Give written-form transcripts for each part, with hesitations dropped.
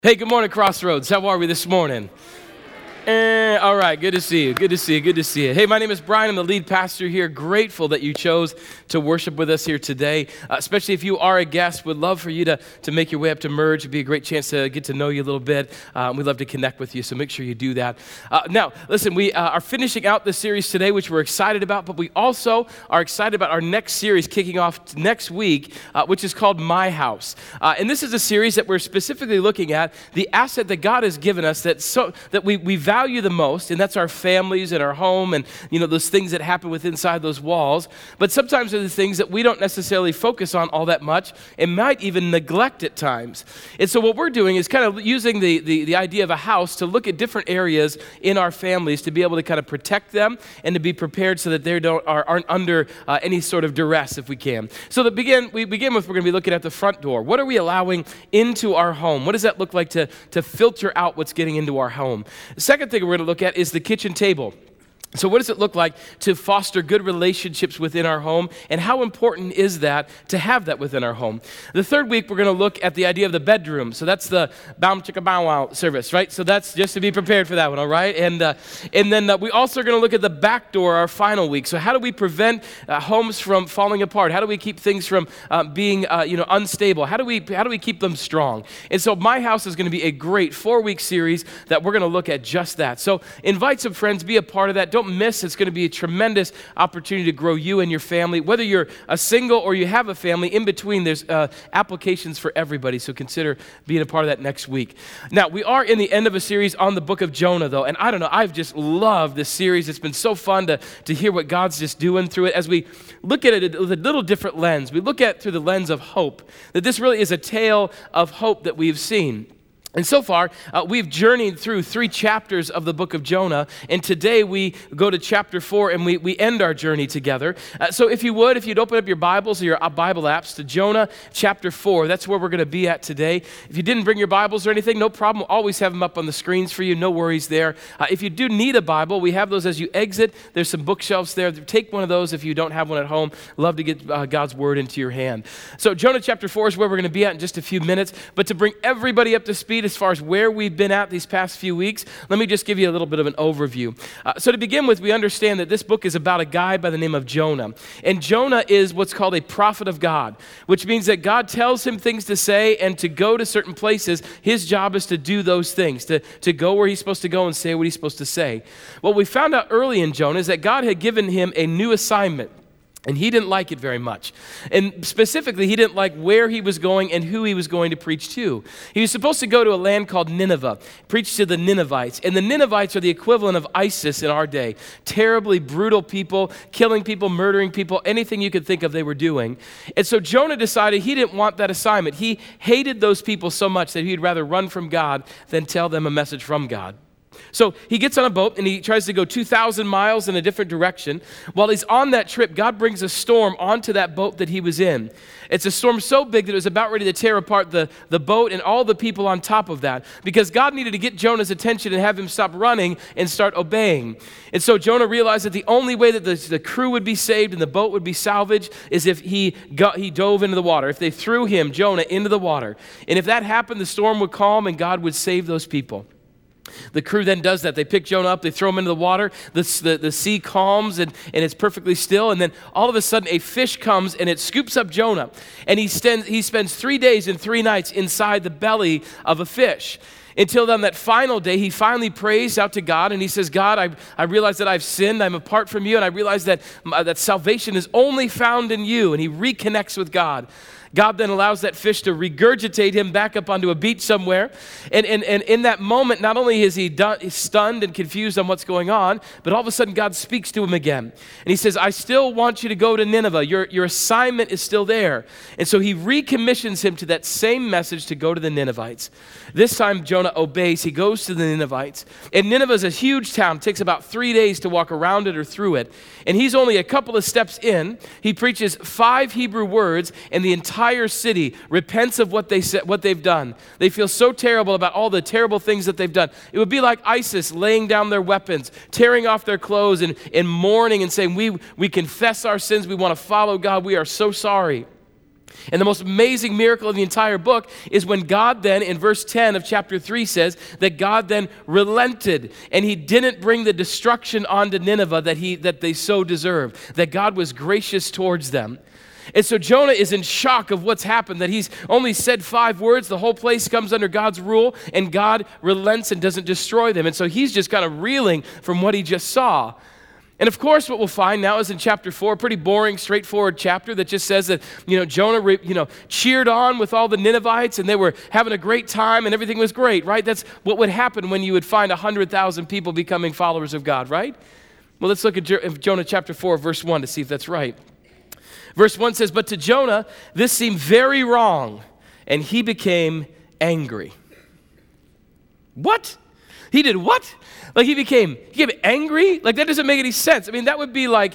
Hey, good morning, Crossroads. How are we this morning? All right, good to see you. Good to see you. Good to see you. Hey, my name is Brian. I'm the lead pastor here. Grateful that you chose to worship with us here today. Especially if you are a guest, would love for you to make your way up to Merge. It'd be a great chance to get to know you a little bit. We'd love to connect with you, so make sure you do that. Now, listen, we are finishing out the series today, which we're excited about, but we also are excited about our next series kicking off next week, which is called My House. And this is a series that we're specifically looking at the asset that God has given us that we value the most, and that's our families and our home and, those things that happen within inside those walls. But sometimes they're the things that we don't necessarily focus on all that much and might even neglect at times. And so what we're doing is kind of using the idea of a house to look at different areas in our families to be able to kind of protect them and to be prepared so that they aren't under any sort of duress if we can. So we're going to be looking at the front door. What are we allowing into our home? What does that look like to filter out what's getting into our home? The second thing we're going to look at is the kitchen table. So what does it look like to foster good relationships within our home, and how important is that to have that within our home? The third week, we're going to look at the idea of the bedroom. So that's the Baum Chicka Bow Wow service, right? So that's just to be prepared for that one, all right? And then we also are going to look at the back door our final week. So how do we prevent homes from falling apart? How do we keep things from being unstable? How do we keep them strong? And so My House is going to be a great 4-week series that we're going to look at just that. So invite some friends, be a part of that. Don't miss. It's going to be a tremendous opportunity to grow you and your family. Whether you're a single or you have a family, in between, there's applications for everybody. So consider being a part of that next week. Now, we are in the end of a series on the book of Jonah, though. And I don't know, I've just loved this series. It's been so fun to hear what God's just doing through it. As we look at it with a little different lens, we look at it through the lens of hope, that this really is a tale of hope that we've seen. And so far, we've journeyed through 3 chapters of the book of Jonah, and today we go to chapter 4, and we end our journey together. So if you'd open up your Bibles or your Bible apps to Jonah chapter 4, that's where we're going to be at today. If you didn't bring your Bibles or anything, no problem. We'll always have them up on the screens for you. No worries there. If you do need a Bible, we have those as you exit. There's some bookshelves there. Take one of those if you don't have one at home. Love to get God's word into your hand. So Jonah chapter 4 is where we're going to be at in just a few minutes. But to bring everybody up to speed as far as where we've been at these past few weeks, let me just give you a little bit of an overview. So to begin with, we understand that this book is about a guy by the name of Jonah. And Jonah is what's called a prophet of God, which means that God tells him things to say and to go to certain places. His job is to do those things, to go where he's supposed to go and say what he's supposed to say. What we found out early in Jonah is that God had given him a new assignment. And he didn't like it very much. And specifically, he didn't like where he was going and who he was going to preach to. He was supposed to go to a land called Nineveh, preach to the Ninevites. And the Ninevites are the equivalent of ISIS in our day. Terribly brutal people, killing people, murdering people, anything you could think of they were doing. And so Jonah decided he didn't want that assignment. He hated those people so much that he'd rather run from God than tell them a message from God. So he gets on a boat and he tries to go 2,000 miles in a different direction. While he's on that trip, God brings a storm onto that boat that he was in. It's a storm so big that it was about ready to tear apart the boat and all the people on top of that, because God needed to get Jonah's attention and have him stop running and start obeying. And so Jonah realized that the only way that the crew would be saved and the boat would be salvaged is if he dove into the water, if they threw him, Jonah, into the water. And if that happened, the storm would calm and God would save those people. The crew then does that. They pick Jonah up, they throw him into the water, the sea calms and it's perfectly still, and then all of a sudden a fish comes and it scoops up Jonah, and he spends 3 days and 3 nights inside the belly of a fish. Until then, that final day, he finally prays out to God, and he says, God, I realize that I've sinned, I'm apart from you, and I realize that salvation is only found in you, and he reconnects with God. God then allows that fish to regurgitate him back up onto a beach somewhere. And in that moment, not only is he stunned and confused on what's going on, but all of a sudden God speaks to him again. And he says, I still want you to go to Nineveh. Your assignment is still there. And so he recommissions him to that same message to go to the Ninevites. This time Jonah obeys. He goes to the Ninevites. And Nineveh is a huge town. It takes about 3 days to walk around it or through it. And he's only a couple of steps in. He preaches 5 Hebrew words, and the entire city repents of what they've done. They feel so terrible about all the terrible things that they've done. It would be like ISIS laying down their weapons, tearing off their clothes and mourning and saying, we confess our sins. We want to follow God. We are so sorry. And the most amazing miracle of the entire book is when God then, in verse 10 of chapter 3, says that God then relented and he didn't bring the destruction onto Nineveh that they so deserved, that God was gracious towards them. And so Jonah is in shock of what's happened, that he's only said 5 words, the whole place comes under God's rule, and God relents and doesn't destroy them. And so he's just kind of reeling from what he just saw. And of course, what we'll find now is in chapter 4, a pretty boring, straightforward chapter that just says that, Jonah, cheered on with all the Ninevites and they were having a great time and everything was great, right? That's what would happen when you would find 100,000 people becoming followers of God, right? Well, let's look at Jonah chapter 4, verse 1 to see if that's right. Verse 1 says, "But to Jonah, this seemed very wrong, and he became angry." What? He did what? Like he became angry? Like that doesn't make any sense. I mean, that would be like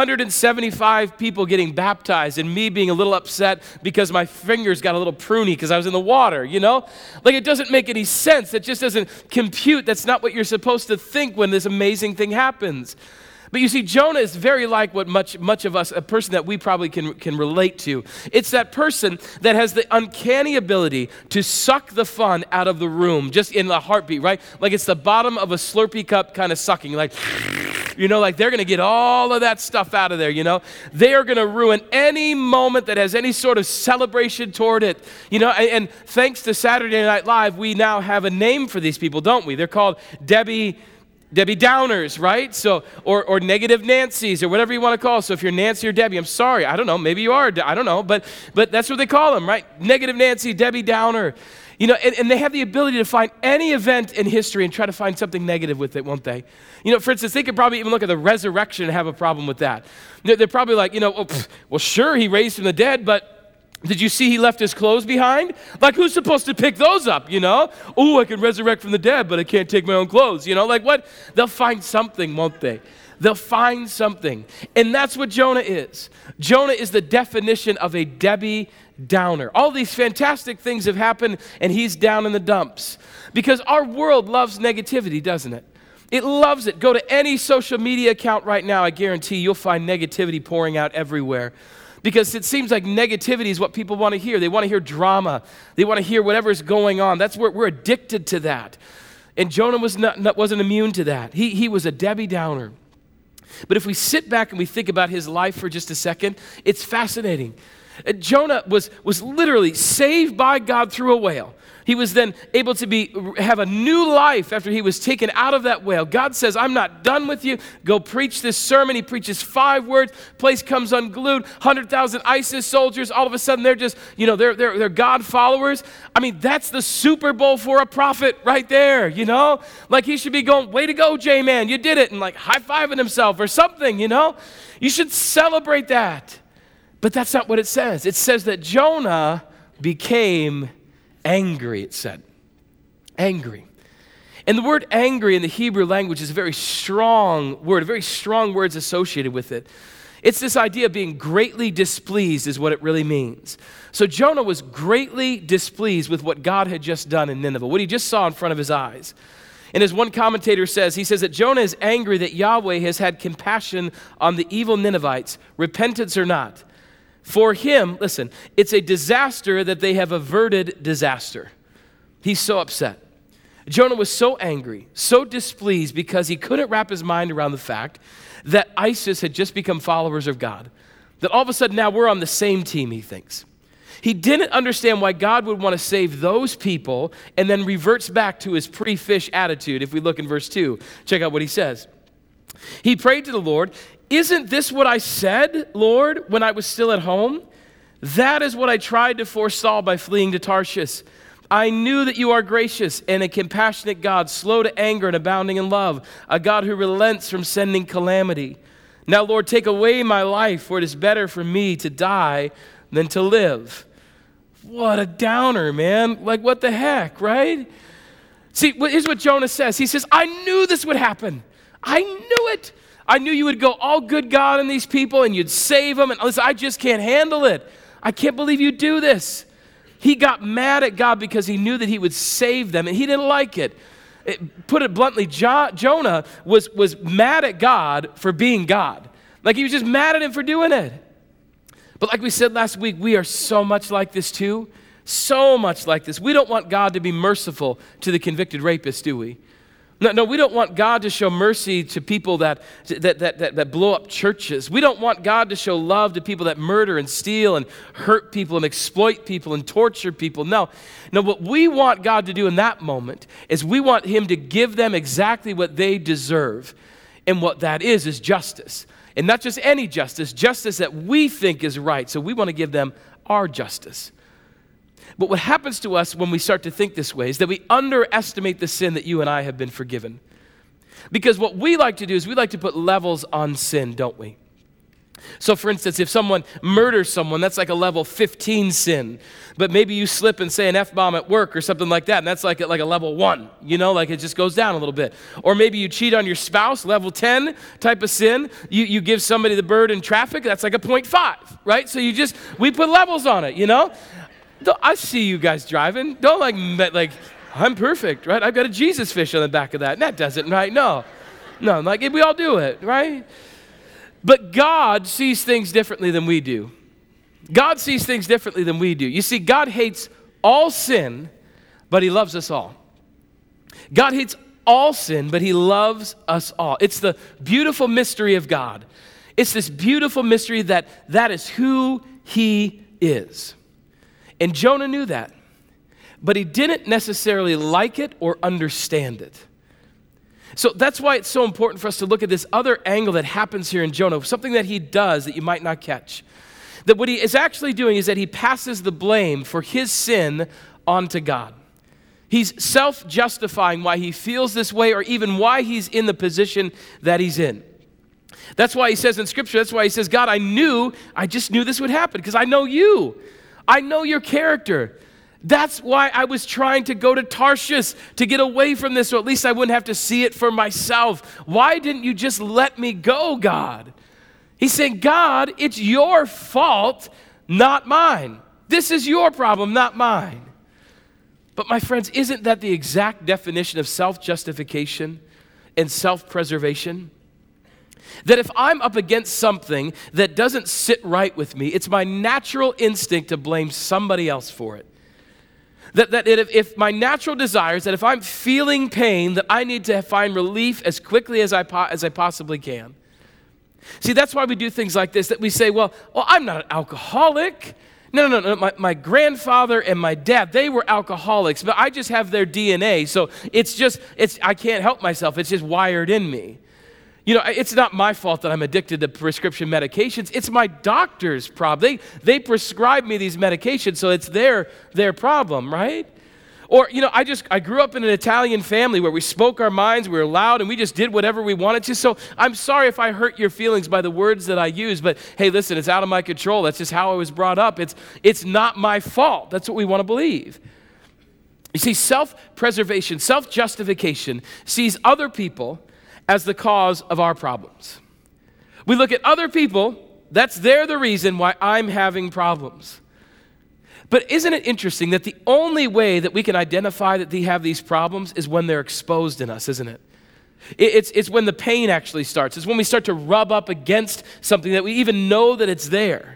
175 people getting baptized and me being a little upset because my fingers got a little pruny because I was in the water, Like it doesn't make any sense. It just doesn't compute. That's not what you're supposed to think when this amazing thing happens. But you see, Jonah is very like what much of us, a person that we probably can relate to. It's that person that has the uncanny ability to suck the fun out of the room just in a heartbeat, right? Like it's the bottom of a Slurpee cup kind of sucking, like they're going to get all of that stuff out of there, They are going to ruin any moment that has any sort of celebration toward it, And thanks to Saturday Night Live, we now have a name for these people, don't we? They're called Debbie Downers, right? So, or negative Nancy's, or whatever you want to call it. So if you're Nancy or Debbie, I'm sorry, I don't know, maybe you are, I don't know, but that's what they call them, right? Negative Nancy, Debbie Downer. And they have the ability to find any event in history and try to find something negative with it, won't they? For instance, they could probably even look at the resurrection and have a problem with that. They're probably like, well, sure, he raised from the dead, but did you see he left his clothes behind? Like, who's supposed to pick those up, Oh, I can resurrect from the dead, but I can't take my own clothes, Like what? They'll find something, won't they? They'll find something. And that's what Jonah is. Jonah is the definition of a Debbie Downer. All these fantastic things have happened, and he's down in the dumps. Because our world loves negativity, doesn't it? It loves it. Go to any social media account right now, I guarantee you'll find negativity pouring out everywhere. Because it seems like negativity is what people want to hear. They want to hear drama. They want to hear whatever's going on. That's where we're addicted to that. And Jonah wasn't immune to that. He was a Debbie Downer. But if we sit back and we think about his life for just a second, it's fascinating. Jonah was literally saved by God through a whale. He was then able to have a new life after he was taken out of that whale. God says, I'm not done with you. Go preach this sermon. He preaches 5 words. Place comes unglued. 100,000 ISIS soldiers. All of a sudden, they're just, they're God followers. I mean, that's the Super Bowl for a prophet right there, Like he should be going, way to go, J-Man. You did it. And like high-fiving himself or something, You should celebrate that. But that's not what it says. It says that Jonah became angry, it said. Angry. And the word angry in the Hebrew language is a very strong word, very strong words associated with it. It's this idea of being greatly displeased is what it really means. So Jonah was greatly displeased with what God had just done in Nineveh, what he just saw in front of his eyes. And as one commentator says, he says that Jonah is angry that Yahweh has had compassion on the evil Ninevites, repentance or not. For him, listen, it's a disaster that they have averted disaster. He's so upset. Jonah was so angry, so displeased because he couldn't wrap his mind around the fact that ISIS had just become followers of God. That all of a sudden now we're on the same team, he thinks. He didn't understand why God would want to save those people and then reverts back to his pretty fish attitude. If we look in verse 2, check out what he says. He prayed to the Lord, "Isn't this what I said, Lord, when I was still at home? That is what I tried to forestall by fleeing to Tarshish. I knew that you are gracious and a compassionate God, slow to anger and abounding in love, a God who relents from sending calamity. Now, Lord, take away my life, for it is better for me to die than to live." What a downer, man. Like, what the heck, right? See, here's what Jonah says. He says, I knew this would happen. I knew it. I knew you would go all good God on these people and you'd save them. And listen, I just can't handle it. I can't believe you do this. He got mad at God because he knew that he would save them and he didn't like it. Put it bluntly, Jonah was mad at God for being God. Like he was just mad at him for doing it. But like we said last week, we are so much like this too. So much like this. We don't want God to be merciful to the convicted rapist, do we? No, we don't want God to show mercy to people that blow up churches. We don't want God to show love to people that murder and steal and hurt people and exploit people and torture people. No, what we want God to do in that moment is we want him to give them exactly what they deserve. And what that is justice. And not just any justice that we think is right. So we want to give them our justice. But what happens to us when we start to think this way is that we underestimate the sin that you and I have been forgiven. Because what we like to do is we like to put levels on sin, don't we? So for instance, if someone murders someone, that's like a level 15 sin. But maybe you slip and say an F-bomb at work or something like that, and that's like a level 1, like it just goes down a little bit. Or maybe you cheat on your spouse, level 10 type of sin. You give somebody the bird in traffic, that's like a 0.5, right? So we put levels on it, I see you guys driving. Don't like I'm perfect, right? I've got a Jesus fish on the back of that. And that doesn't, right? No, like we all do it, right? But God sees things differently than we do. God sees things differently than we do. You see, God hates all sin, but he loves us all. God hates all sin, but he loves us all. It's the beautiful mystery of God. It's this beautiful mystery that is who he is. And Jonah knew that, but he didn't necessarily like it or understand it. So that's why it's so important for us to look at this other angle that happens here in Jonah, something that he does that you might not catch. That what he is actually doing is that he passes the blame for his sin onto God. He's self-justifying why he feels this way or even why he's in the position that he's in. That's why he says in Scripture, that's why he says, God, I just knew this would happen because I know you. I know your character. That's why I was trying to go to Tarshish to get away from this, so at least I wouldn't have to see it for myself. Why didn't you just let me go, God? He's saying, God, it's your fault, not mine. This is your problem, not mine. But my friends, isn't that the exact definition of self-justification and self-preservation? That if I'm up against something that doesn't sit right with me, it's my natural instinct to blame somebody else for it. That if my natural desire is that if I'm feeling pain, that I need to find relief as quickly as I possibly can. See, that's why we do things like this, that we say, well, I'm not an alcoholic. No. My grandfather and my dad, they were alcoholics, but I just have their DNA. So I can't help myself. It's just wired in me. It's not my fault that I'm addicted to prescription medications. It's my doctor's problem. They prescribe me these medications, so it's their problem, right? Or, I grew up in an Italian family where we spoke our minds, we were loud, and we just did whatever we wanted to. So I'm sorry if I hurt your feelings by the words that I use, but hey, listen, it's out of my control. That's just how I was brought up. It's not my fault. That's what we want to believe. You see, self-preservation, self-justification sees other people as the cause of our problems. We look at other people, they're the reason why I'm having problems. But isn't it interesting that the only way that we can identify that they have these problems is when they're exposed in us, isn't it? It's when the pain actually starts. It's when we start to rub up against something that we even know that it's there.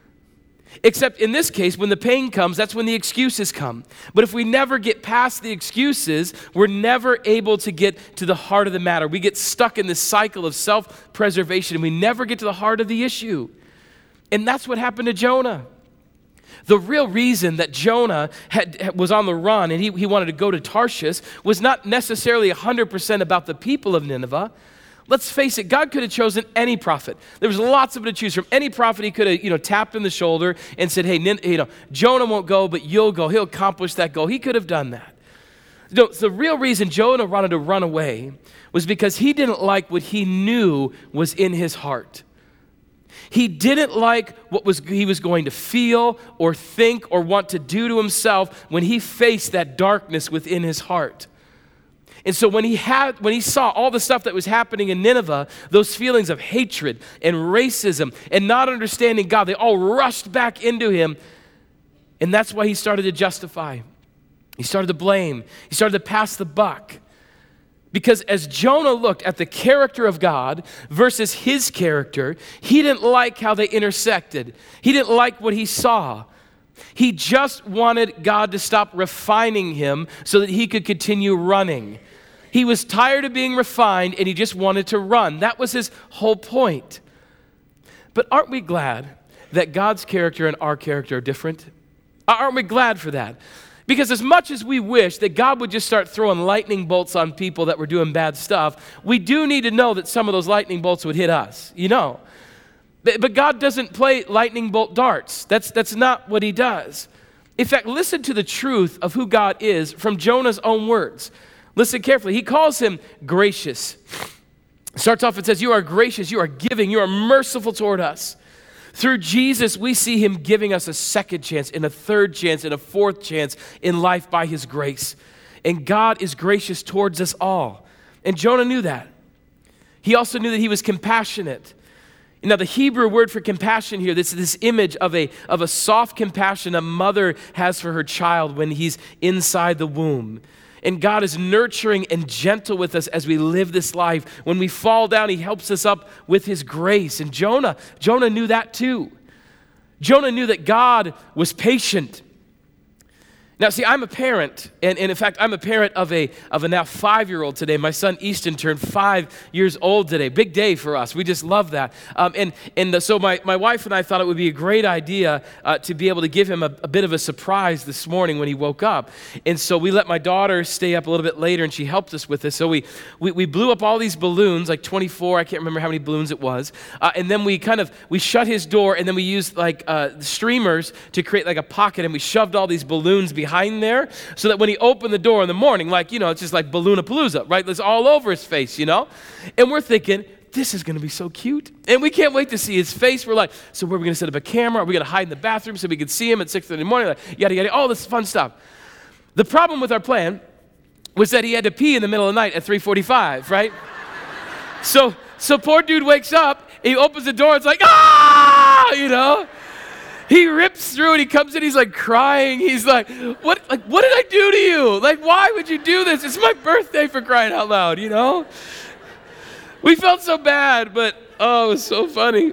Except in this case, when the pain comes, that's when the excuses come. But if we never get past the excuses, we're never able to get to the heart of the matter. We get stuck in this cycle of self-preservation, and we never get to the heart of the issue. And that's what happened to Jonah. The real reason that Jonah was on the run and he wanted to go to Tarshish was not necessarily 100% about the people of Nineveh. Let's face it, God could have chosen any prophet. There was lots of them to choose from. Any prophet he could have, tapped in the shoulder and said, hey, Jonah won't go, but you'll go. He'll accomplish that goal. He could have done that. The real reason Jonah wanted to run away was because he didn't like what he knew was in his heart. He didn't like what he was going to feel or think or want to do to himself when he faced that darkness within his heart. And so when he saw all the stuff that was happening in Nineveh, those feelings of hatred and racism and not understanding God, they all rushed back into him. And that's why he started to justify. He started to blame. He started to pass the buck. Because as Jonah looked at the character of God versus his character, he didn't like how they intersected. He didn't like what he saw. He just wanted God to stop refining him so that he could continue running. He was tired of being refined and he just wanted to run. That was his whole point. But aren't we glad that God's character and our character are different? Aren't we glad for that? Because as much as we wish that God would just start throwing lightning bolts on people that were doing bad stuff, we do need to know that some of those lightning bolts would hit us, you know. But God doesn't play lightning bolt darts. That's not what he does. In fact, listen to the truth of who God is from Jonah's own words. Listen carefully. He calls him gracious. Starts off and says, you are gracious, you are giving, you are merciful toward us. Through Jesus, we see him giving us a second chance and a third chance and a fourth chance in life by his grace. And God is gracious towards us all. And Jonah knew that. He also knew that he was compassionate. Now, the Hebrew word for compassion here, this image of a soft compassion a mother has for her child when he's inside the womb. And God is nurturing and gentle with us as we live this life. When we fall down, he helps us up with his grace. And Jonah knew that too. Jonah knew that God was patient. Now, see, I'm a parent, and in fact, I'm a parent of a now 5-year-old today. My son Easton turned 5 years old today. Big day for us. We just love that. So my wife and I thought it would be a great idea to be able to give him a bit of a surprise this morning when he woke up. And so we let my daughter stay up a little bit later, and she helped us with this. So we blew up all these balloons, like 24. I can't remember how many balloons it was. And then we shut his door, and then we used streamers to create like a pocket, and we shoved all these balloons behind there so that when he opened the door in the morning, it's just like Balloonapalooza, right? It's all over his face, And we're thinking, this is going to be so cute. And we can't wait to see his face. We're like, so where are we going to set up a camera? Are we going to hide in the bathroom so we can see him at 6:30 in the morning? Like, yada, yada, all this fun stuff. The problem with our plan was that he had to pee in the middle of the night at 3:45, right? So poor dude wakes up, he opens the door, it's like, He rips through and he comes in, he's like crying. He's like, what did I do to you? Like, why would you do this? It's my birthday, for crying out loud, We felt so bad, but it was so funny.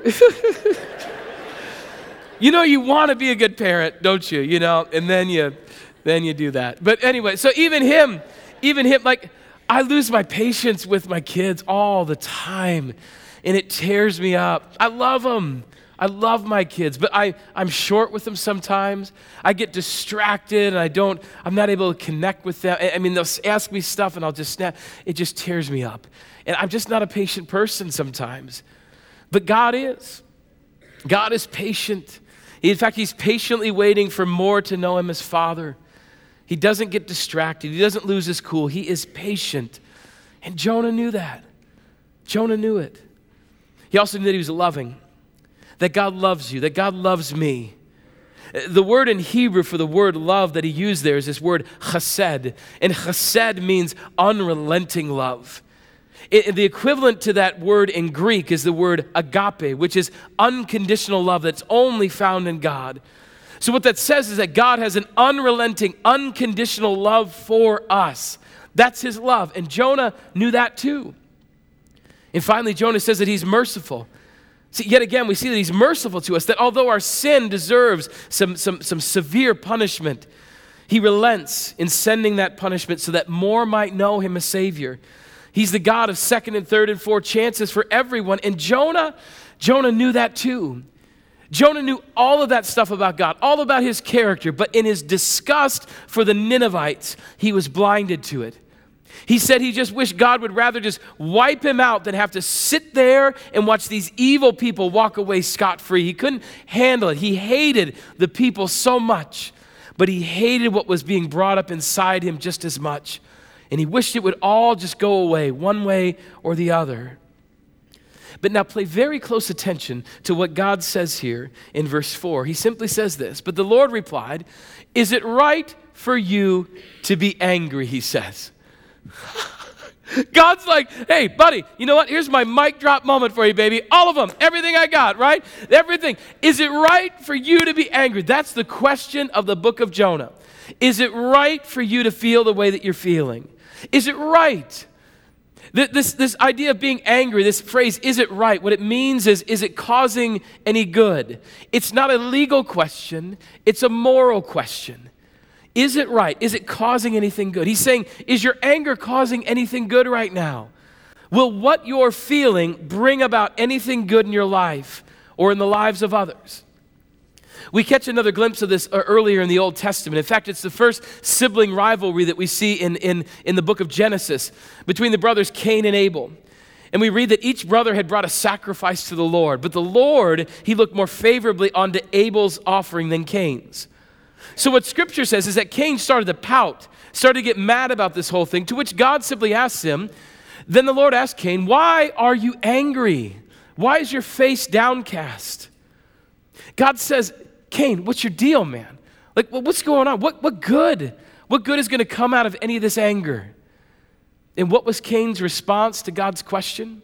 You want to be a good parent, don't you? And then you do that. But anyway, so even him, like, I lose my patience with my kids all the time, and it tears me up. I love them. I love my kids, but I'm short with them sometimes. I get distracted and I'm not able to connect with them. I mean, they'll ask me stuff and I'll just snap. It just tears me up. And I'm just not a patient person sometimes. But God is. God is patient. In fact, he's patiently waiting for more to know him as Father. He doesn't get distracted. He doesn't lose his cool. He is patient. And Jonah knew that. Jonah knew it. He also knew that he was loving. That God loves you, that God loves me. The word in Hebrew for the word love that he used there is this word chesed. And chesed means unrelenting love. The equivalent to that word in Greek is the word agape, which is unconditional love that's only found in God. So what that says is that God has an unrelenting, unconditional love for us. That's his love. And Jonah knew that too. And finally, Jonah says that he's merciful. See, yet again, we see that he's merciful to us, that although our sin deserves some severe punishment, he relents in sending that punishment so that more might know him as Savior. He's the God of second and third and fourth chances for everyone. And Jonah knew that too. Jonah knew all of that stuff about God, all about his character, but in his disgust for the Ninevites, he was blinded to it. He said he just wished God would rather just wipe him out than have to sit there and watch these evil people walk away scot-free. He couldn't handle it. He hated the people so much, but he hated what was being brought up inside him just as much. And he wished it would all just go away, one way or the other. But now pay very close attention to what God says here in verse 4. He simply says this, but the Lord replied, "Is it right for you to be angry?" he says. God's like, hey, buddy, you know what? Here's my mic drop moment for you, baby. All of them, everything I got, right? Everything. Is it right for you to be angry? That's the question of the book of Jonah. Is it right for you to feel the way that you're feeling? Is it right This idea of being angry, this phrase, is it right? What it means is it causing any good? It's not a legal question, it's a moral question. Is it right? Is it causing anything good? He's saying, is your anger causing anything good right now? Will what you're feeling bring about anything good in your life or in the lives of others? We catch another glimpse of this earlier in the Old Testament. In fact, it's the first sibling rivalry that we see in the book of Genesis between the brothers Cain and Abel. And we read that each brother had brought a sacrifice to the Lord. But the Lord, he looked more favorably onto Abel's offering than Cain's. So what Scripture says is that Cain started to pout, started to get mad about this whole thing, to which God simply asks him, then the Lord asked Cain, why are you angry? Why is your face downcast? God says, Cain, what's your deal, man? Like, what's going on? What good? What good is going to come out of any of this anger? And what was Cain's response to God's question?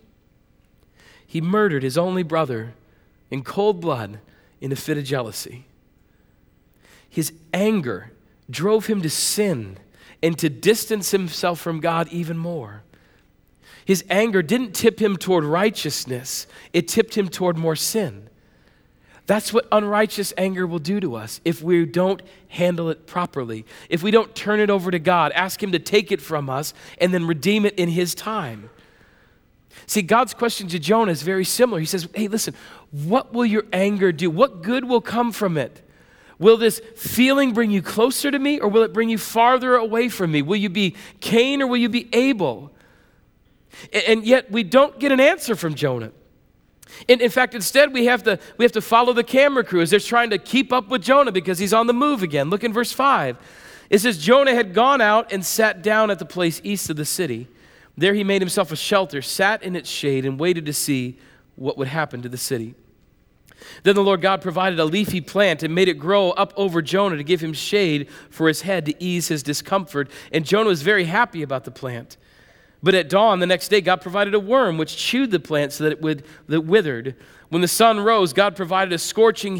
He murdered his only brother in cold blood in a fit of jealousy. His anger drove him to sin and to distance himself from God even more. His anger didn't tip him toward righteousness, it tipped him toward more sin. That's what unrighteous anger will do to us if we don't handle it properly, if we don't turn it over to God, ask Him to take it from us, and then redeem it in His time. See, God's question to Jonah is very similar. He says, hey, listen, what will your anger do? What good will come from it? Will this feeling bring you closer to me, or will it bring you farther away from me? Will you be Cain, or will you be Abel? And yet we don't get an answer from Jonah. In fact, instead, we have to follow the camera crew as they're trying to keep up with Jonah because he's on the move again. Look in verse 5. It says, Jonah had gone out and sat down at the place east of the city. There he made himself a shelter, sat in its shade, and waited to see what would happen to the city. Then the Lord God provided a leafy plant and made it grow up over Jonah to give him shade for his head to ease his discomfort. And Jonah was very happy about the plant. But at dawn the next day, God provided a worm which chewed the plant so that it withered. When the sun rose, God provided a scorching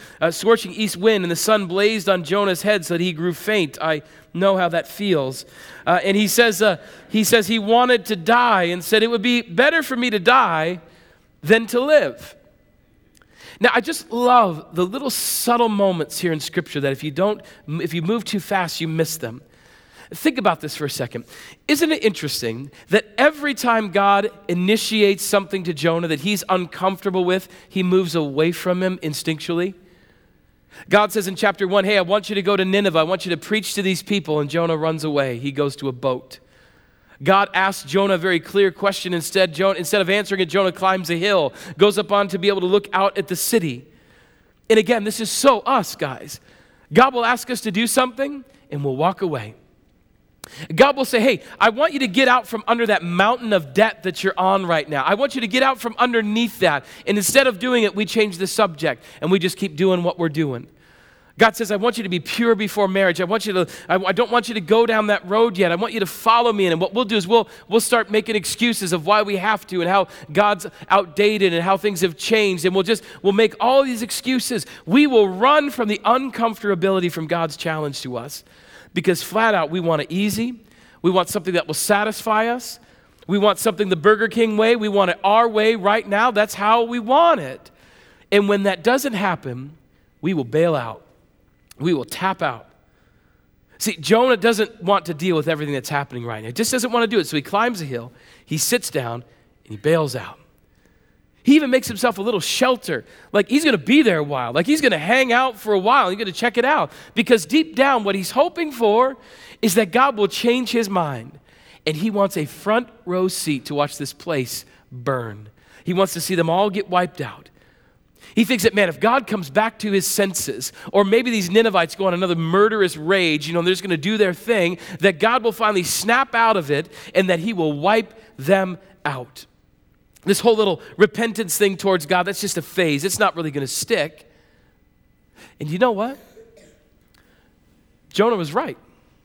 east wind, and the sun blazed on Jonah's head so that he grew faint. I know how that feels. And he says he wanted to die and said, it would be better for me to die than to live. Now, I just love the little subtle moments here in Scripture that if you move too fast, you miss them. Think about this for a second. Isn't it interesting that every time God initiates something to Jonah that he's uncomfortable with, he moves away from him instinctually? God says in chapter 1, hey, I want you to go to Nineveh. I want you to preach to these people. And Jonah runs away. He goes to a boat. God asks Jonah a very clear question. Instead of answering it, Jonah climbs a hill, goes up on to be able to look out at the city. And again, this is so us, guys. God will ask us to do something, and we'll walk away. God will say, hey, I want you to get out from under that mountain of debt that you're on right now. I want you to get out from underneath that. And instead of doing it, we change the subject and we just keep doing what we're doing. God says, I want you to be pure before marriage. I don't want you to go down that road yet. I want you to follow me. And what we'll do is we'll start making excuses of why we have to and how God's outdated and how things have changed. And we'll make all these excuses. We will run from the uncomfortability from God's challenge to us. Because flat out, we want it easy. We want something that will satisfy us. We want something the Burger King way. We want it our way right now. That's how we want it. And when that doesn't happen, we will bail out. We will tap out. See, Jonah doesn't want to deal with everything that's happening right now. He just doesn't want to do it. So he climbs a hill, he sits down, and he bails out. He even makes himself a little shelter. Like he's going to be there a while. Like he's going to hang out for a while. He's going to check it out. Because deep down, what he's hoping for is that God will change his mind. And he wants a front row seat to watch this place burn. He wants to see them all get wiped out. He thinks that, man, if God comes back to his senses, or maybe these Ninevites go on another murderous rage, they're just going to do their thing, that God will finally snap out of it and that he will wipe them out. This whole little repentance thing towards God, that's just a phase. It's not really going to stick. And you know what? Jonah was right.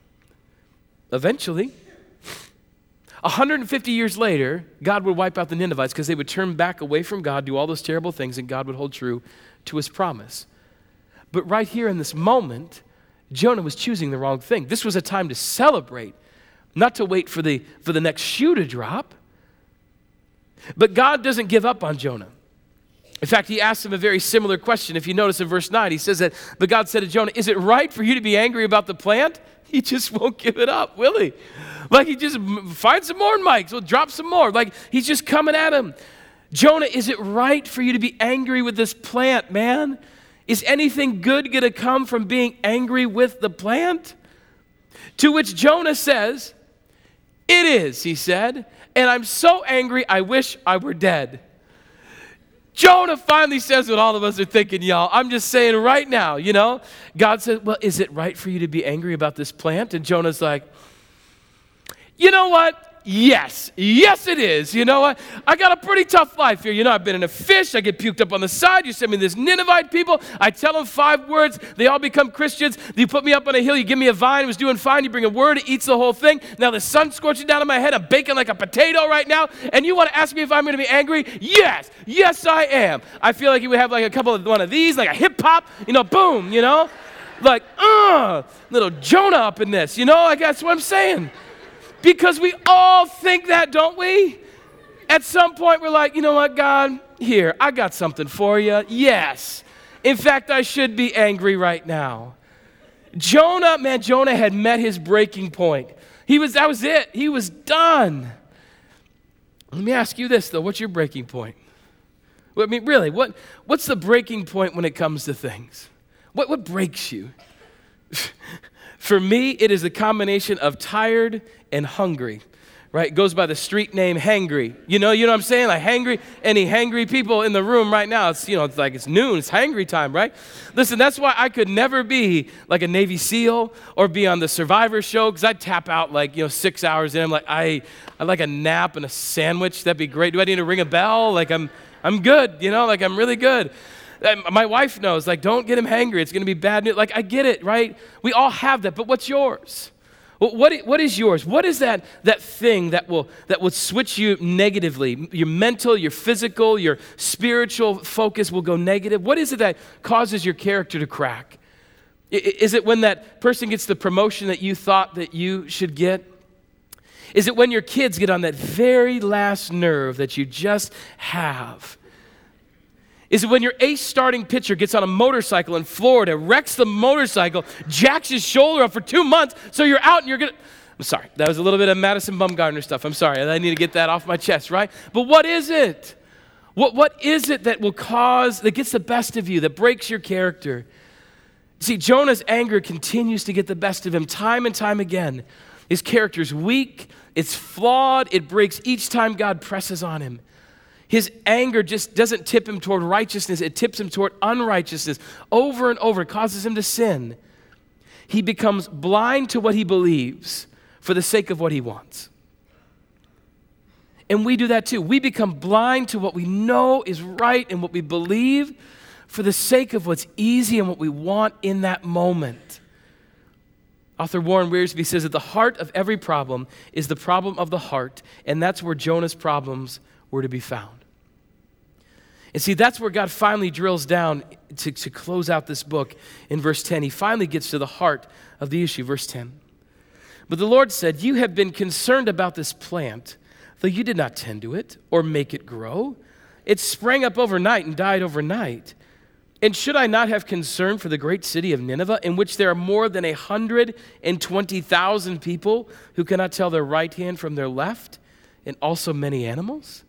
Eventually, 150 years later, God would wipe out the Ninevites because they would turn back away from God, do all those terrible things, and God would hold true to his promise. But right here in this moment, Jonah was choosing the wrong thing. This was a time to celebrate, not to wait for the next shoe to drop. But God doesn't give up on Jonah. In fact, he asked him a very similar question. If you notice in verse 9, he says that, but God said to Jonah, is it right for you to be angry about the plant? He just won't give it up, will he? Like he just finds some more mics, we'll drop some more. Like he's just coming at him. Jonah, is it right for you to be angry with this plant, man? Is anything good going to come from being angry with the plant? To which Jonah says, it is, he said, and I'm so angry I wish I were dead. Jonah finally says what all of us are thinking, y'all. I'm just saying right now, you know. God said, well, is it right for you to be angry about this plant? And Jonah's like, you know what? Yes it is. You know what? I got a pretty tough life here. You know, I've been in a fish. I get puked up on the side. You send me this Ninevite people. I tell them 5 words. They all become Christians. You put me up on a hill. You give me a vine. It was doing fine. You bring a word. It eats the whole thing. Now the sun's scorching down on my head. I'm baking like a potato right now. And you want to ask me if I'm going to be angry? Yes, I am. I feel like you would have like a couple of one of these, like a hip hop, you know, boom, you know? Like, little Jonah up in this. You know, like that's what I'm saying. Because we all think that, don't we? At some point, we're like, you know what, God? Here, I got something for you. Yes. In fact, I should be angry right now. Jonah had met his breaking point. That was it. He was done. Let me ask you this, though. What's your breaking point? I mean, really, what's the breaking point when it comes to things? What breaks you? For me, it is a combination of tired and hungry, right? It goes by the street name hangry. You know what I'm saying? Like hangry, any hangry people in the room right now, it's like it's noon, it's hangry time, right? Listen, that's why I could never be like a Navy SEAL or be on the Survivor show, because I'd tap out like, 6 hours in. I'm like, I like a nap and a sandwich. That'd be great. Do I need to ring a bell? Like I'm good, like I'm really good. My wife knows, like, don't get him hangry. It's going to be bad news. Like, I get it, right? We all have that, but what's yours? What is yours? What is that thing that will switch you negatively? Your mental, your physical, your spiritual focus will go negative. What is it that causes your character to crack? Is it when that person gets the promotion that you thought that you should get? Is it when your kids get on that very last nerve that you just have? Is it when your ace starting pitcher gets on a motorcycle in Florida, wrecks the motorcycle, jacks his shoulder up for 2 months, so you're out and you're going to... I'm sorry, that was a little bit of Madison Bumgarner stuff. I'm sorry, I need to get that off my chest, right? But what is it? What is it that that gets the best of you, that breaks your character? See, Jonah's anger continues to get the best of him time and time again. His character's weak, it's flawed, it breaks each time God presses on him. His anger just doesn't tip him toward righteousness, it tips him toward unrighteousness. Over and over, it causes him to sin. He becomes blind to what he believes for the sake of what he wants. And we do that too. We become blind to what we know is right and what we believe for the sake of what's easy and what we want in that moment. Author Warren Wiersbe says that the heart of every problem is the problem of the heart, and that's where Jonah's problems were to be found. And see, that's where God finally drills down to close out this book in verse 10. He finally gets to the heart of the issue, verse 10. But the Lord said, you have been concerned about this plant, though you did not tend to it or make it grow. It sprang up overnight and died overnight. And should I not have concern for the great city of Nineveh, in which there are more than 120,000 people who cannot tell their right hand from their left, and also many animals?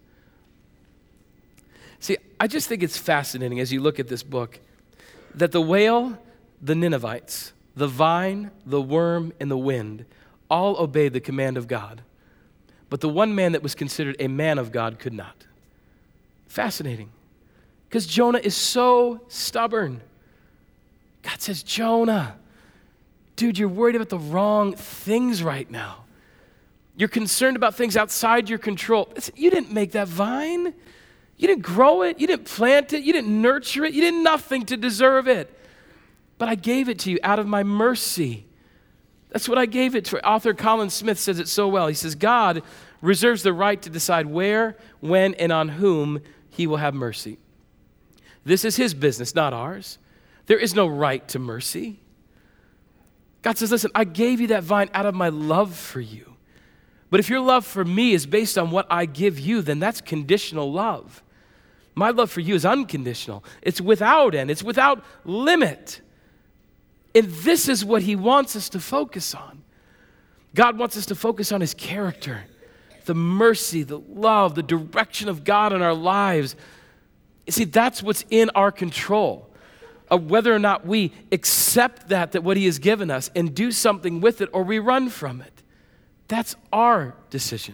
See, I just think it's fascinating as you look at this book that the whale, the Ninevites, the vine, the worm, and the wind all obeyed the command of God. But the one man that was considered a man of God could not. Fascinating. Because Jonah is so stubborn. God says, Jonah, dude, you're worried about the wrong things right now. You're concerned about things outside your control. You didn't make that vine. You didn't grow it. You didn't plant it. You didn't nurture it. You did nothing to deserve it. But I gave it to you out of my mercy. That's what I gave it to. Author Colin Smith says it so well. He says, God reserves the right to decide where, when, and on whom he will have mercy. This is his business, not ours. There is no right to mercy. God says, listen, I gave you that vine out of my love for you. But if your love for me is based on what I give you, then that's conditional love. My love for you is unconditional. It's without end. It's without limit. And this is what he wants us to focus on. God wants us to focus on his character, the mercy, the love, the direction of God in our lives. You see, that's what's in our control, of whether or not we accept that what he has given us and do something with it or we run from it. That's our decision.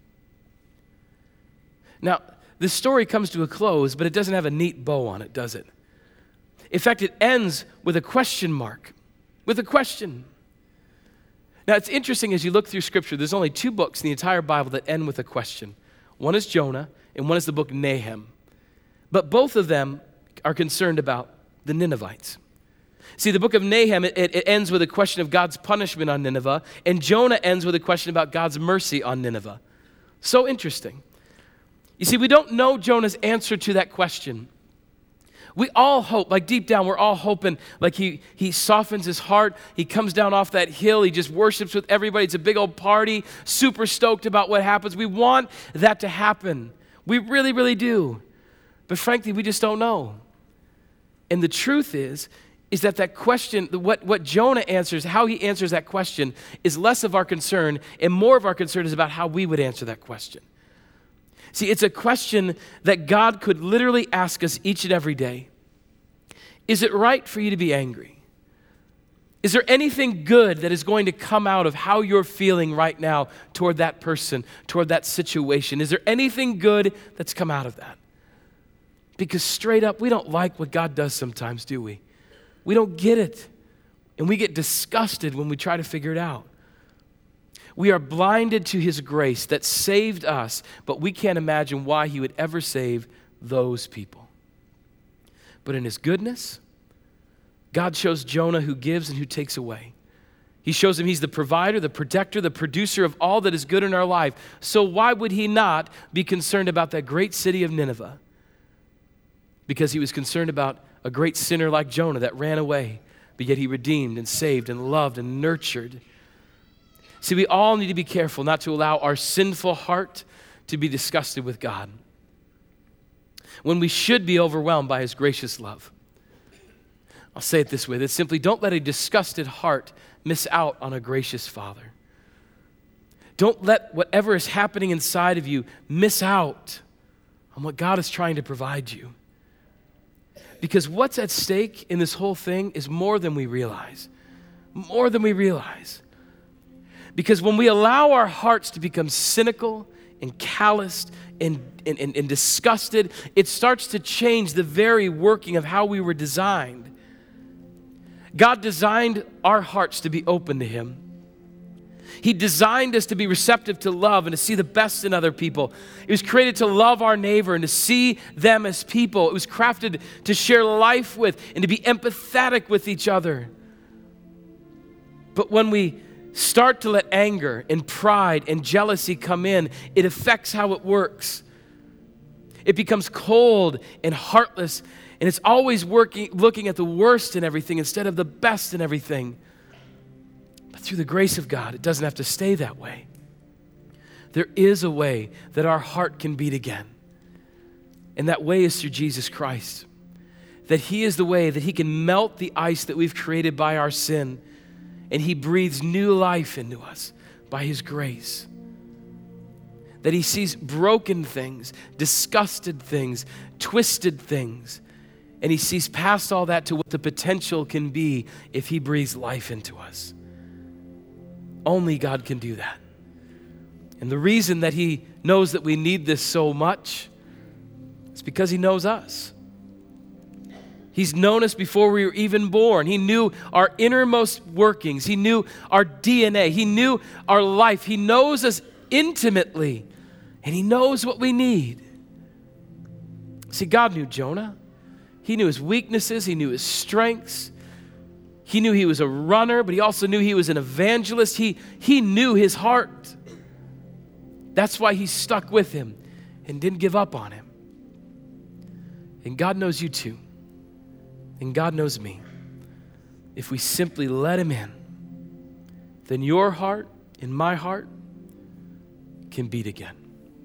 Now, the story comes to a close, but it doesn't have a neat bow on it, does it? In fact, it ends with a question mark, with a question. Now, it's interesting as you look through Scripture, there's only 2 books in the entire Bible that end with a question. One is Jonah, and one is the book Nahum. But both of them are concerned about the Ninevites. See, the book of Nahum, it ends with a question of God's punishment on Nineveh, and Jonah ends with a question about God's mercy on Nineveh. So interesting. You see, we don't know Jonah's answer to that question. We all hope, like deep down, we're all hoping, like he softens his heart, he comes down off that hill, he just worships with everybody, it's a big old party, super stoked about what happens. We want that to happen. We really, really do. But frankly, we just don't know. And the truth is that question, what Jonah answers, how he answers that question, is less of our concern, and more of our concern is about how we would answer that question. See, it's a question that God could literally ask us each and every day. Is it right for you to be angry? Is there anything good that is going to come out of how you're feeling right now toward that person, toward that situation? Is there anything good that's come out of that? Because straight up, we don't like what God does sometimes, do we? We don't get it. And we get disgusted when we try to figure it out. We are blinded to his grace that saved us, but we can't imagine why he would ever save those people. But in his goodness, God shows Jonah who gives and who takes away. He shows him he's the provider, the protector, the producer of all that is good in our life. So why would he not be concerned about that great city of Nineveh? Because he was concerned about a great sinner like Jonah that ran away, but yet he redeemed and saved and loved and nurtured. See, we all need to be careful not to allow our sinful heart to be disgusted with God when we should be overwhelmed by his gracious love. I'll say it this way, that simply don't let a disgusted heart miss out on a gracious Father. Don't let whatever is happening inside of you miss out on what God is trying to provide you. Because what's at stake in this whole thing is more than we realize. More than we realize. Because when we allow our hearts to become cynical and calloused and disgusted, it starts to change the very working of how we were designed. God designed our hearts to be open to him. He designed us to be receptive to love and to see the best in other people. It was created to love our neighbor and to see them as people. It was crafted to share life with and to be empathetic with each other. But when we start to let anger and pride and jealousy come in, it affects how it works. It becomes cold and heartless, and it's always looking at the worst in everything instead of the best in everything. But through the grace of God, it doesn't have to stay that way. There is a way that our heart can beat again. And that way is through Jesus Christ. That he is the way that he can melt the ice that we've created by our sin, and he breathes new life into us by his grace. That he sees broken things, disgusted things, twisted things, and he sees past all that to what the potential can be if he breathes life into us. Only God can do that. And the reason that he knows that we need this so much is because he knows us. He's known us before we were even born. He knew our innermost workings. He knew our DNA. He knew our life. He knows us intimately, and he knows what we need. See, God knew Jonah. He knew his weaknesses. He knew his strengths. He knew he was a runner, but he also knew he was an evangelist. He knew his heart. That's why he stuck with him and didn't give up on him. And God knows you too. And God knows me. If we simply let him in, then your heart and my heart can beat again.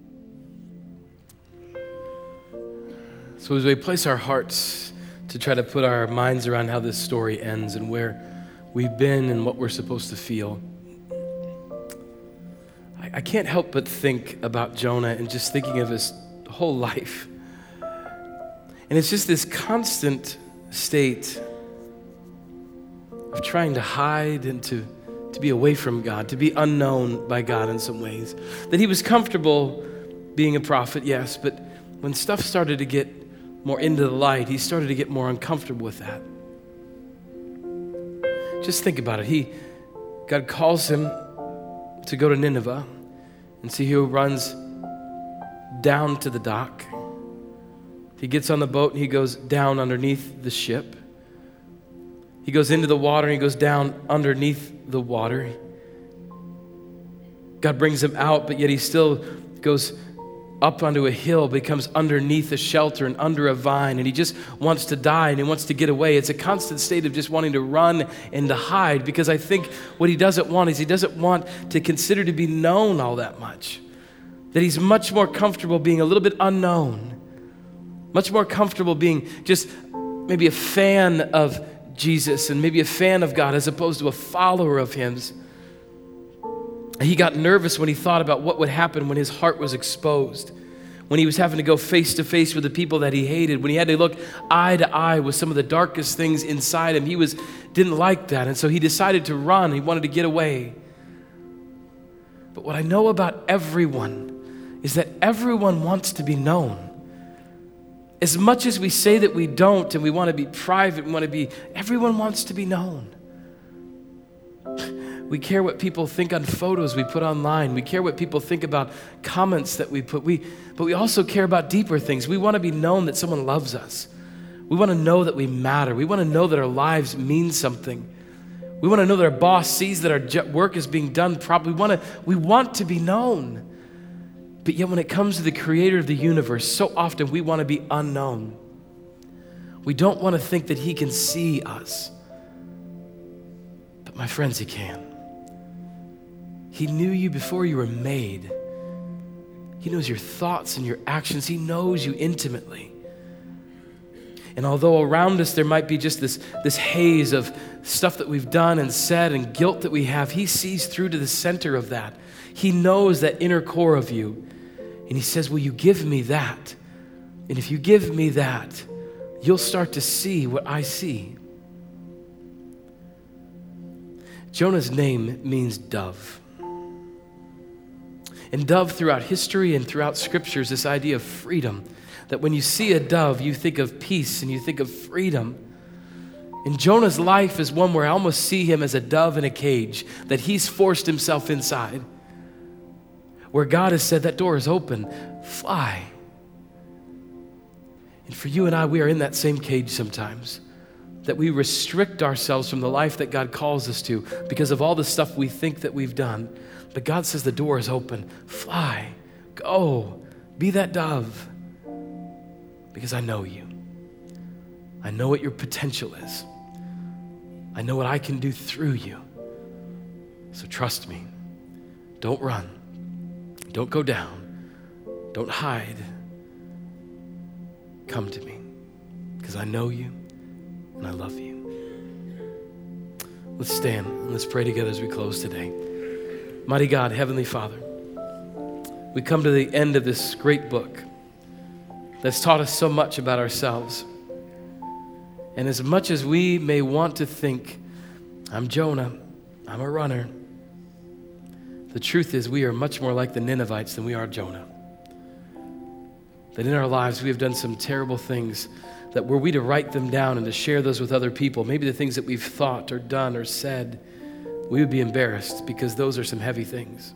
So as we place our hearts to try to put our minds around how this story ends and where we've been and what we're supposed to feel, I can't help but think about Jonah and just thinking of his whole life. And it's just this constant state of trying to hide and to be away from God, to be unknown by God in some ways. That he was comfortable being a prophet, yes, but when stuff started to get more into the light, he started to get more uncomfortable with that. Just think about it. God calls him to go to Nineveh, and see who runs down to the dock. He gets on the boat and he goes down underneath the ship. He goes into the water and he goes down underneath the water. God brings him out, but yet he still goes up onto a hill, becomes underneath a shelter and under a vine, and he just wants to die and he wants to get away. It's a constant state of just wanting to run and to hide, because I think what he doesn't want is he doesn't want to consider to be known all that much. That he's much more comfortable being a little bit unknown, much more comfortable being just maybe a fan of Jesus and maybe a fan of God as opposed to a follower of his. He got nervous when he thought about what would happen when his heart was exposed, when he was having to go face to face with the people that he hated, when he had to look eye to eye with some of the darkest things inside him. He didn't like that, and so he decided to run. He wanted to get away. But what I know about everyone is that everyone wants to be known. As much as we say that we don't and we want to be private, everyone wants to be known. We care what people think on photos we put online. We care what people think about comments that we put. But we also care about deeper things. We want to be known that someone loves us. We want to know that we matter. We want to know that our lives mean something. We want to know that our boss sees that our work is being done properly. We want to be known. But yet when it comes to the creator of the universe, so often we want to be unknown. We don't want to think that he can see us. But my friends, he can. He knew you before you were made. He knows your thoughts and your actions. He knows you intimately. And although around us there might be just this haze of stuff that we've done and said and guilt that we have, he sees through to the center of that. He knows that inner core of you. And he says, will you give me that? And if you give me that, you'll start to see what I see. Jonah's name means dove. And dove throughout history and throughout scriptures, this idea of freedom, that when you see a dove, you think of peace and you think of freedom. And Jonah's life is one where I almost see him as a dove in a cage, that he's forced himself inside, where God has said, that door is open, fly. And for you and I, we are in that same cage sometimes, that we restrict ourselves from the life that God calls us to because of all the stuff we think that we've done. But God says the door is open. Fly, go, be that dove, because I know you. I know what your potential is. I know what I can do through you. So trust me. Don't run. Don't go down. Don't hide. Come to me, because I know you and I love you. Let's stand and let's pray together as we close today. Mighty God, Heavenly Father, we come to the end of this great book that's taught us so much about ourselves. And as much as we may want to think, I'm Jonah, I'm a runner, the truth is we are much more like the Ninevites than we are Jonah. That in our lives we have done some terrible things, that were we to write them down and to share those with other people, maybe the things that we've thought or done or said, we would be embarrassed because those are some heavy things.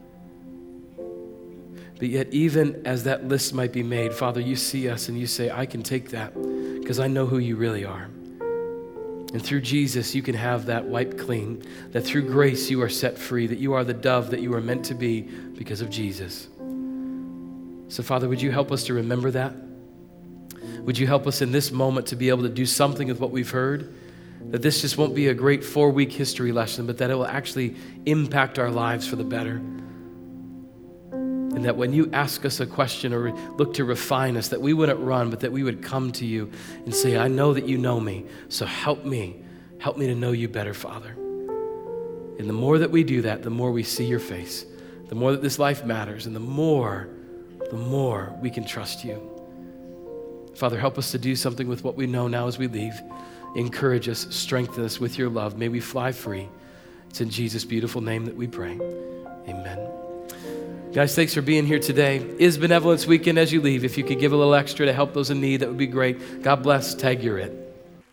But yet even as that list might be made, Father, you see us and you say, I can take that because I know who you really are. And through Jesus, you can have that wiped clean, that through grace you are set free, that you are the dove that you are meant to be because of Jesus. So Father, would you help us to remember that? Would you help us in this moment to be able to do something with what we've heard? That this just won't be a great 4-week history lesson, but that it will actually impact our lives for the better. And that when you ask us a question or look to refine us, that we wouldn't run, but that we would come to you and say, I know that you know me, so help me to know you better, Father. And the more that we do that, the more we see your face, the more that this life matters, and the more we can trust you. Father, help us to do something with what we know now as we leave. Encourage us, strengthen us with your love. May we fly free. It's in Jesus' beautiful name that we pray. Amen. Guys, thanks for being here today. Is Benevolence Weekend as you leave. If you could give a little extra to help those in need, that would be great. God bless. Tag, you're it.